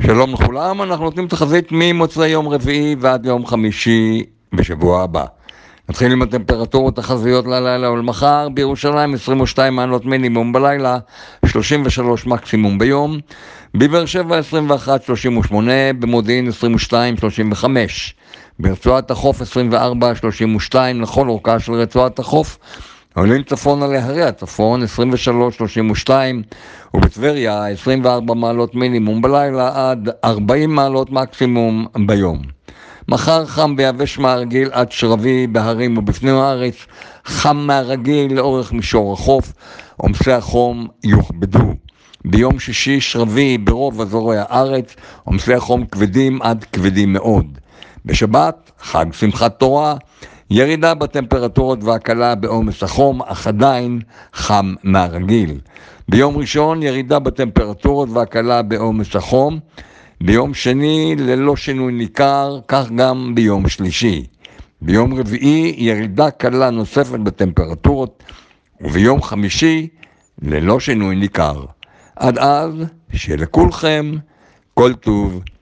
שלום לכולם, אנחנו נותנים תחזית ממוצאי יום רביעי ועד יום חמישי בשבוע הבא. נתחיל עם הטמפרטורות תחזיות ללילה ולמחר. בירושלים 22 מעלות מינימום בלילה, 33 מקסימום ביום. בבאר שבע 21-38, במודיעין 22-35. ברצועת החוף 24-32 לכל אורכה של רצועת החוף. עולים צפונה להרי הצפון 23-32, ובטבריה 24 מעלות מינימום בלילה עד 40 מעלות מקסימום ביום. מחר חם ויבש מהרגיל עד שרבי בהרים ובפנים הארץ, חם מהרגיל לאורך מישור החוף, עומסי החום יוכבדו. ביום שישי שרבי ברוב אזורי הארץ, עומסי החום כבדים עד כבדים מאוד. בשבת, חג שמחת תורה, ירידה בטמפרטורות והקלה בעומס החום, אך עדיין חם מהרגיל. ביום ראשון ירידה בטמפרטורות והקלה בעומס החום. ביום שני ללא שינוי ניכר, כך גם ביום שלישי. ביום רביעי ירידה קלה נוספת בטמפרטורות, וביום חמישי ללא שינוי ניכר. עד אז, שלכולכם כל טוב.